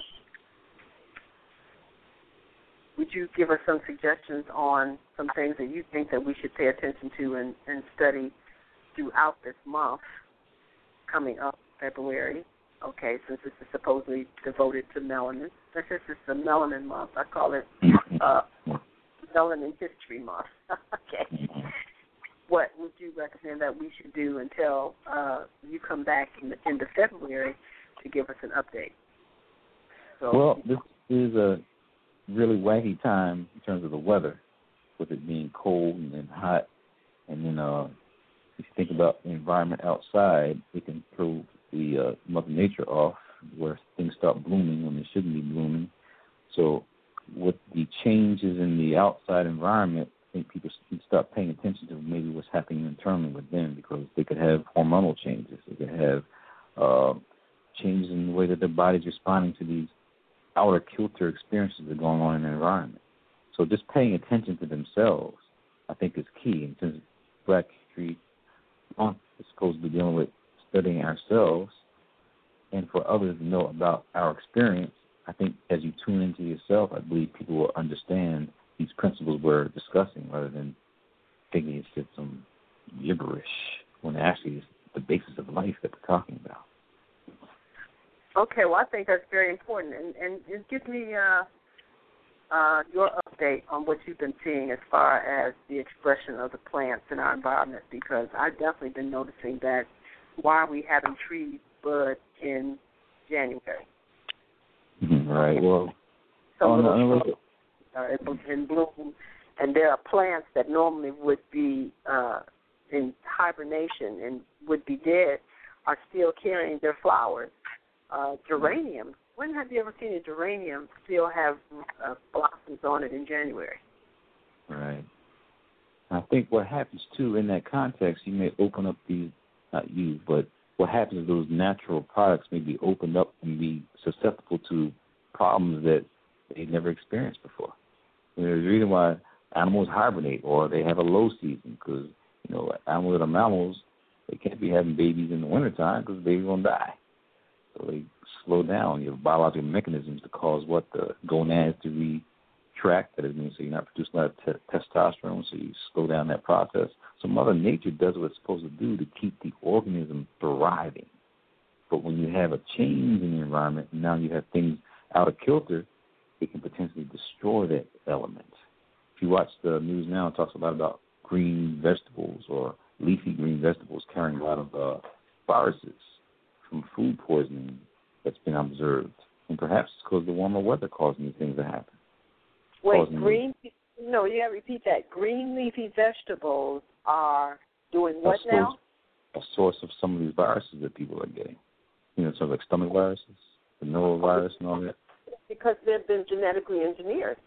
would you give us some suggestions on some things that you think that we should pay attention to and, and study throughout this month coming up, February? Okay, since this is supposedly devoted to melanin. This is the melanin month. I call it uh, Melanin History Month. Okay. What would you recommend that we should do until uh, you come back in the end of February to give us an update? So, well, this is a really wacky time in terms of the weather, with it being cold and then hot. And then uh, if you think about the environment outside, it can throw the uh, Mother Nature off, where things start blooming when they shouldn't be blooming. So with the changes in the outside environment, I think people can start paying attention to maybe what's happening internally with them, because they could have hormonal changes. They could have uh, changes in the way that their body's responding to these outer kilter experiences that are going on in the environment. So just paying attention to themselves, I think, is key. And since Black History Month is supposed to be dealing with studying ourselves, and for others to know about our experience, I think as you tune into yourself, I believe people will understand these principles we're discussing, rather than thinking it's just some gibberish, when actually it's the basis of life that we're talking about. Okay, well, I think that's very important. And, and, and give me uh, uh, your update on what you've been seeing as far as the expression of the plants in our environment, because I've definitely been noticing that why are we having trees bud in January? Right, well, Some on little the, shrubs are in bloom, and there are plants that normally would be uh, in hibernation and would be dead are still carrying their flowers. Uh, geranium, when have you ever seen a geranium still have uh, blossoms on it in January? Right. I think what happens, too, in that context, you may open up these, not you, but what happens is those natural products may be opened up and be susceptible to problems that they never experienced before. And there's a reason why animals hibernate, or they have a low season, because, you know, animals that are mammals, they can't be having babies in the wintertime because the baby's going to die. So they slow down your biological mechanisms to cause what the gonads to retract. That is, means so you're not producing a lot of te- testosterone, so you slow down that process. So Mother Nature does what it's supposed to do to keep the organism thriving. But when you have a change in the environment, and now you have things out of kilter, it can potentially destroy that element. If you watch the news now, it talks a lot about green vegetables or leafy green vegetables carrying a lot of uh, viruses from food poisoning that's been observed. And perhaps it's because the warmer weather causing these things to happen. Wait, causing green, these, no, you got to repeat that. Green leafy vegetables are doing what a now? Source, a source of some of these viruses that people are getting. You know, sort of like stomach viruses, the norovirus and all that. Because they've been genetically engineered.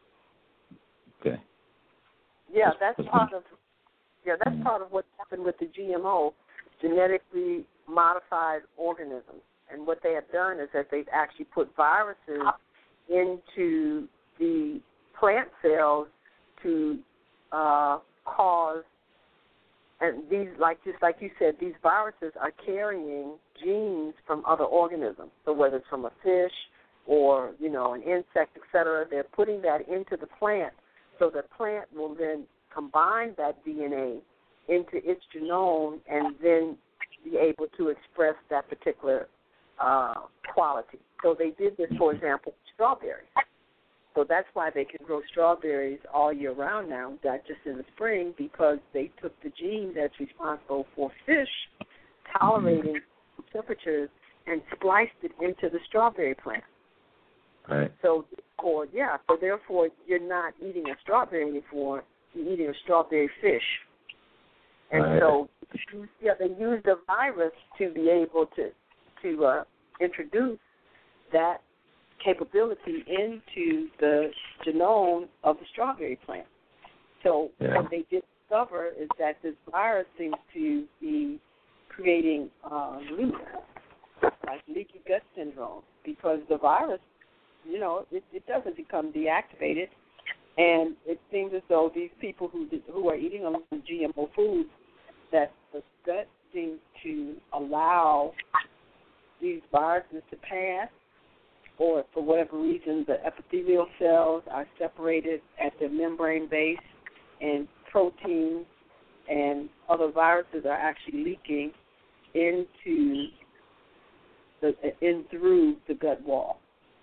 Okay. Yeah, that's That's part good. of yeah, that's Mm. part of what happened with the G M O, genetically modified organisms. And what they have done is that they've actually put viruses into the plant cells to uh, cause, and these, like just like you said, these viruses are carrying genes from other organisms. So whether it's from a fish or, you know, an insect, et cetera, they're putting that into the plant, so the plant will then combine that D N A into its genome and then be able to express that particular uh, quality. So they did this, for example, with strawberries. So that's why they can grow strawberries all year round now, not just in the spring, because they took the gene that's responsible for fish tolerating temperatures and spliced it into the strawberry plant. Right. So, or yeah, so therefore you're not eating a strawberry anymore, you're eating a strawberry fish. And right. so, yeah, they used a virus to be able to to uh, introduce that capability into the genome of the strawberry plant. So yeah. what they did discover is that this virus seems to be creating uh, leaks, like leaky gut syndrome, because the virus, you know, it, it doesn't become deactivated, and it seems as though these people who did, who are eating a lot of G M O foods, that the gut seems to allow these viruses to pass, or for whatever reason, the epithelial cells are separated at the membrane base, and proteins and other viruses are actually leaking into the in through the gut wall.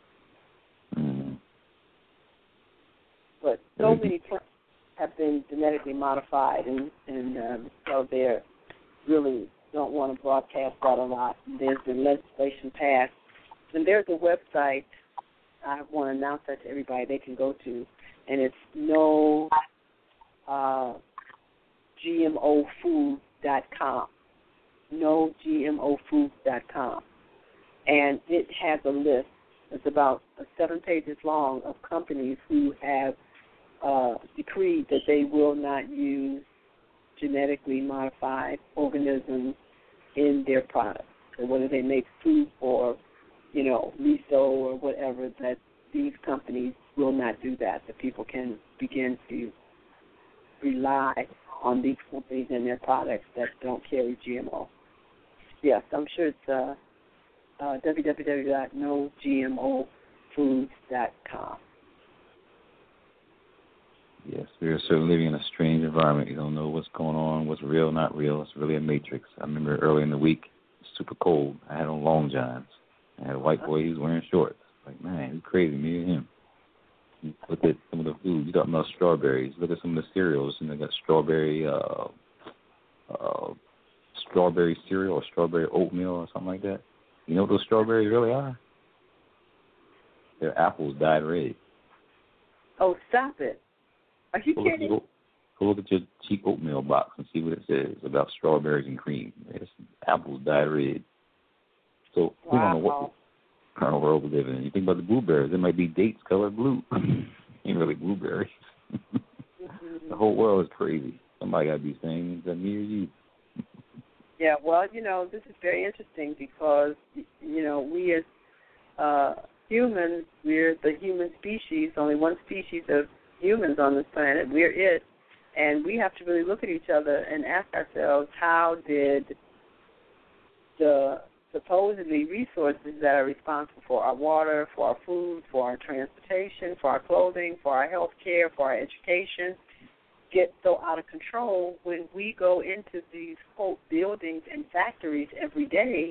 Mm. But so many plants have been genetically modified, and, and um, so they really don't want to broadcast that a lot. There's been legislation passed, and there's a website I want to announce that to everybody they can go to, and it's no uh, G M O food dot com. no G M O foods dot com. And it has a list. It's about seven pages long of companies who have uh, decreed that they will not use genetically modified organisms in their products. So whether they make soup or, you know, miso or whatever, that these companies will not do that. That people can begin to rely on these companies and their products that don't carry G M O. Yes, I'm sure it's uh, uh, w w w dot no G M O foods dot com. Yes, we are certainly living in a strange environment. You don't know what's going on, what's real, not real. It's really a matrix. I remember early in the week, super cold. I had on long johns. I had a white boy, he was wearing shorts. Like, man, he's crazy, me and him. You look at some of the food. You're talking about strawberries. Look at some of the cereals. And they got strawberry, uh, uh, strawberry cereal or strawberry oatmeal or something like that. You know what those strawberries really are? Their apples dyed red. Oh, stop it. Are you go kidding? Look, go look at your cheap oatmeal box and see what it says about strawberries and cream. It's apples dyed red. So wow. we don't know what kind of world we live in. You think about the blueberries, it might be dates colored blue. Ain't really blueberries. Mm-hmm. The whole world is crazy. Somebody got to be saying that me or you. Yeah, well, you know, this is very interesting because, you know, we as uh, humans, we're the human species, only one species of humans on this planet. We're it. And we have to really look at each other and ask ourselves, how did the supposedly resources that are responsible for our water, for our food, for our transportation, for our clothing, for our health care, for our education, get so out of control when we go into these, quote, buildings and factories every day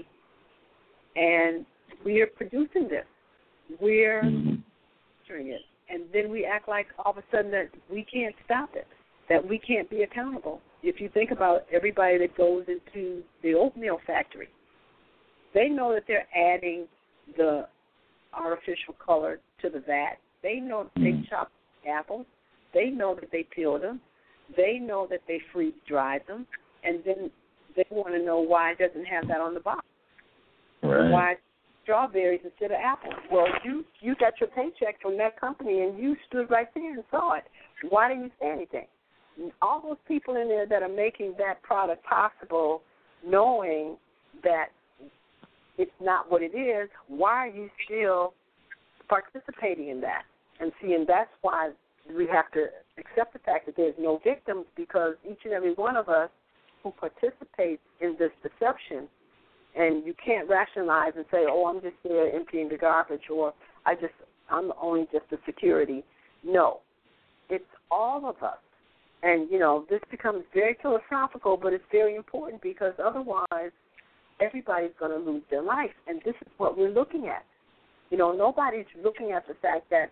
and we are producing this. We're doing it. And then we act like all of a sudden that we can't stop it, that we can't be accountable. If you think about everybody that goes into the oatmeal factory, they know that they're adding the artificial color to the vat. They know that they chop apples. They know that they peel them. They know that they freeze-dried them. And then they want to know why it doesn't have that on the box. Right. Why strawberries instead of apples? Well, you, you got your paycheck from that company, and you stood right there and saw it. Why didn't you say anything? All those people in there that are making that product possible, knowing that it's not what it is, why are you still participating in that? And see, and that's why we have to accept the fact that there's no victims, because each and every one of us who participates in this deception, and you can't rationalize and say, oh, I'm just there emptying the garbage, or I just, I'm only just a security. No, it's all of us. And, you know, this becomes very philosophical, but it's very important because otherwise everybody's going to lose their life. And this is what we're looking at. You know, nobody's looking at the fact that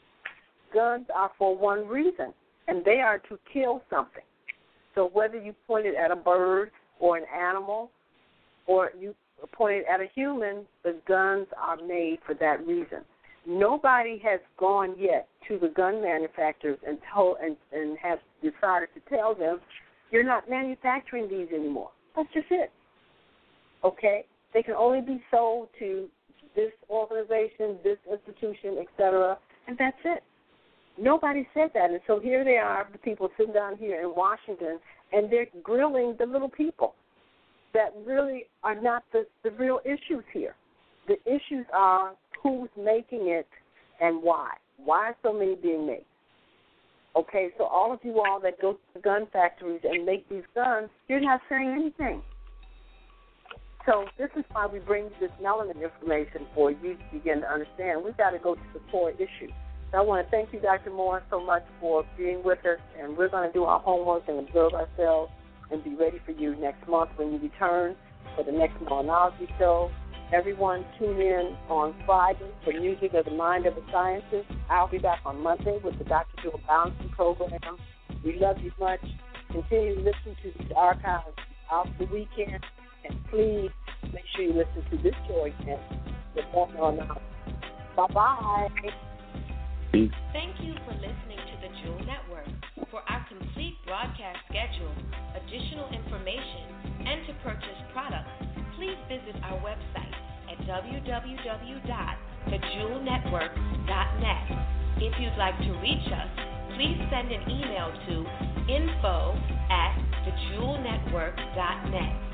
guns are for one reason, and they are to kill something. So whether you point it at a bird or an animal or you point it at a human, the guns are made for that reason. Nobody has gone yet to the gun manufacturers and told and, and has decided to tell them, you're not manufacturing these anymore. That's just it. Okay? They can only be sold to this organization, this institution, et cetera, and that's it. Nobody said that. And so here they are, the people sitting down here in Washington, and they're grilling the little people that really are not the, the real issues here. The issues are who's making it and why. Why are so many being made? Okay, so all of you all that go to the gun factories and make these guns, you're not saying anything. So this is why we bring this melanin information for you to begin to understand. We've got to go to the core issue. So I want to thank you, Doctor Moore, so much for being with us, and we're going to do our homework and observe ourselves and be ready for you next month when you return for the next Melanology show. Everyone tune in on Friday for Music of the Mind of the Sciences. I'll be back on Monday with the Doctor Jewel Balancing Program. We love you much. Continue to listen to these archives out the weekend, and please make sure you listen to this show again with more Melanology. Bye-bye. Peace. Thank you for listening to the Jewel Network. For our complete broadcast schedule, additional information, visit our website at w w w dot the jewel network dot net. If you'd like to reach us, please send an email to info at the jewel network dot net.